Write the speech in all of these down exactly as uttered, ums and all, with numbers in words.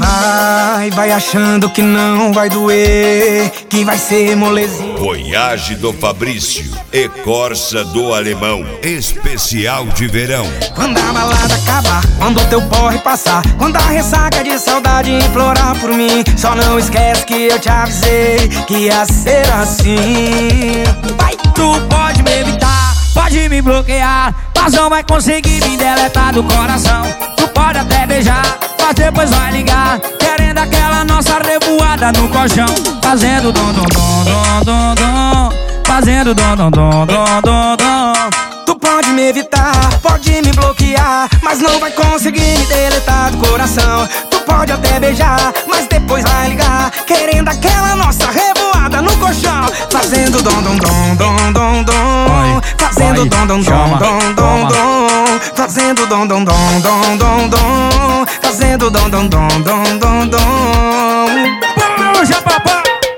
Vai, vai achando que não vai doer, que vai ser molezinha. Voyage do Fabrício e Corsa do Alemão, especial de verão. Quando a balada acabar, quando o teu porre passar, quando a ressaca de saudade implorar por mim, só não esquece que eu te avisei que ia ser assim. Vai, tu pode me evitar, pode me bloquear, mas não vai conseguir me deletar do coração. Tu pode até beijar, mas depois vai ligar, querendo aquela nossa revoada no colchão. Fazendo dom dom dom dom dom dom, fazendo dom dom dom dom dom dom. Tu pode me evitar, pode me bloquear, mas não vai conseguir me deletar do coração. Tu pode até beijar, mas depois vai ligar, querendo aquela nossa revoada no colchão. Fazendo dom dom dom dom dom dom, fazendo dom dom dom dom dom dom, fazendo dom dom dom dom dom dom, fazendo dom dom dom dom dom dom. Puxa, papai!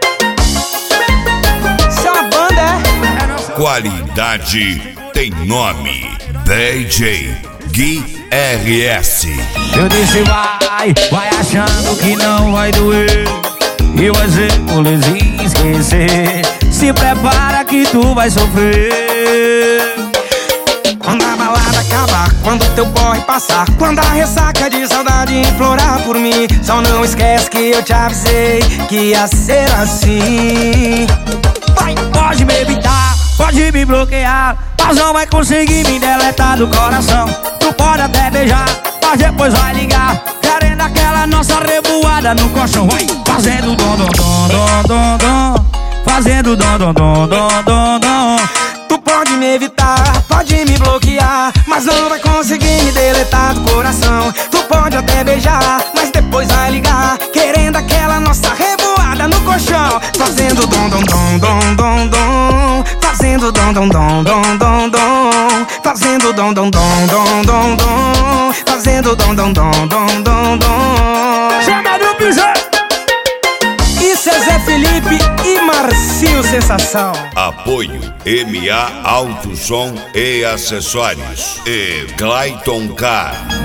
Isso é uma banda, é? Qualidade tem nome, D J Gui R S. Eu disse vai, vai achando que não vai doer, e vai ser molezinha esquecer. Se prepara que tu vai sofrer. Quando a balada acabar, quando o teu porre passar, quando a ressaca de saudade implorar por mim, só não esquece que eu te avisei que ia ser assim. Vai, pode me evitar, pode me bloquear, mas não vai conseguir me deletar do coração. Tu pode até beijar, mas depois vai ligar, querendo aquela nossa revoada no colchão. Vai, fazendo dom dom dom dom dom dom, fazendo dom dom dom dom dom dom. Tu pode me evitar, pode me bloquear, mas não vai conseguir me deletar do coração. Tu pode até beijar, mas depois vai ligar, querendo aquela nossa revoada no colchão. Fazendo dom dom dom dom dom dom, fazendo dom dom dom dom dom dom, fazendo dom dom dom dom dom dom, fazendo dom dom dom dom dom dom. Chama no piso! Isso é Zé Felipe e Marcinho Sensação. Apoio M A Auto Som e Acessórios e Clayton Car.